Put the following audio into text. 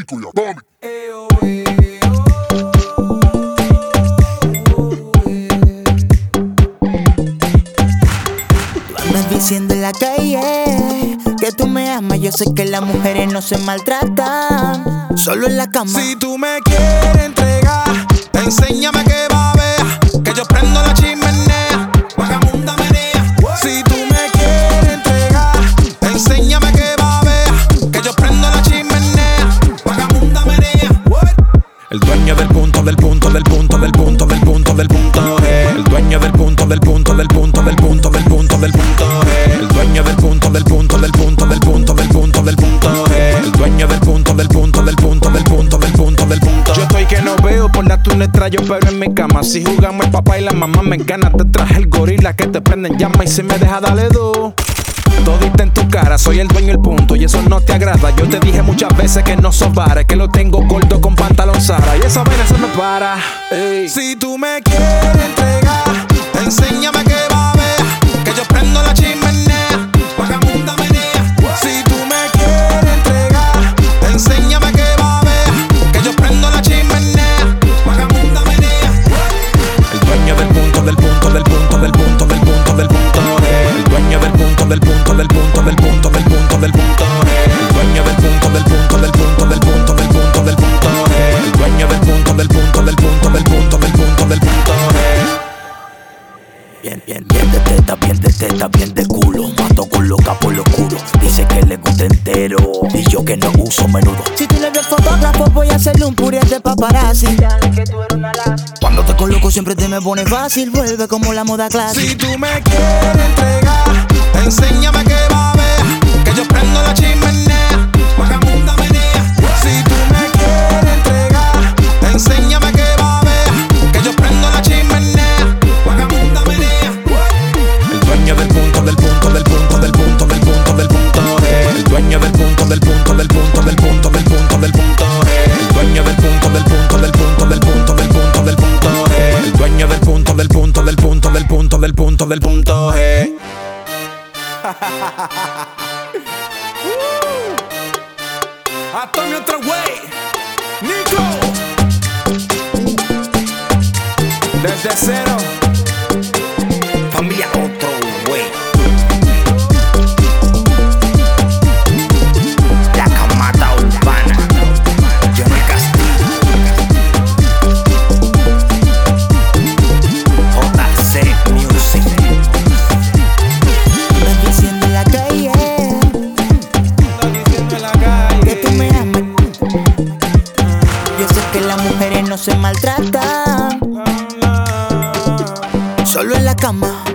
atómico y atómico. Tú andas diciendo en la calle que tú me amas. Yo sé que las mujeres no se maltratan, solo en la cama. Si tú me quieres entregar, enséñame que va a ver, que yo prendo la chimenea, vagabunda menea. Si tú me quieres entregar, enséñame que va a ver, que yo prendo la chimenea, vagabunda menea. El dueño del punto, del punto, del punto, del punto, del punto, del punto G. El dueño del punto, del punto, del punto, del punto, del punto, del punto G. El dueño del punto, del punto, del punto, del punto, del punto, del punto G. El dueño del punto, del punto, del punto, del punto, del punto, del punto. Yo estoy que no veo por la tuneta, yo pero en mi cama. Si jugamos el papá y la mamá me gana, te traje el gorila que te prende en llama y si me deja dale do. Todita en tu cara, soy el dueño del punto y eso no te agrada. Yo te dije muchas veces que no sos vara, que lo tengo corto con pantalón Zara y esa vaina se me para. Ey. Si tú me quieres entregar, enséñame que va a ver, que yo prendo la chimenea, vagabunda menea. Si tú me quieres entregar, enséñame que va a ver, que yo prendo la chimenea, vagabunda menea. El dueño del punto, del punto, del punto, del punto, del punto, del punto G. El dueño del punto, del punto, del punto, del punto, del punto, del punto G. El dueño del punto, del punto, del punto, del punto, del punto, del punto G. El dueño del punto, del punto, del punto, del punto, del punto, del punto G. Bien, bien, bien de teta, bien de teta, bien de culo. Mato con loca por lo oscuro. Dice que le gusta entero y yo que no uso menudo. Si tú le ves fotógrafo voy a hacerle un puré de paparazzi. Dale que tú eres una laza. Cuando te coloco siempre te me pone fácil. Vuelve como la moda clásica. Si tú me quieres entregar, enséñame que va a ver, que yo prendo la chimenea, vagabunda menea. Si tú me quieres entregar, enséñame que va a ver, que yo prendo la chimenea, vagabunda menea. El dueño del punto, del punto, del punto, del punto, del punto, del punto G. El dueño del punto, del punto, del punto, del punto, del punto, del punto G. El dueño del punto, del punto, del punto, del punto, del punto, del punto G. El dueño del punto, del punto, del punto, del punto, del punto, del punto G. Antonio otra way, Nico. Desde cero. Familia otro güey. La camada urbana. Johnny Castillo. JC Music. Andas diciendo en la calle que tú me amas. Yo sé que las mujeres no se maltratan, solo en la cama.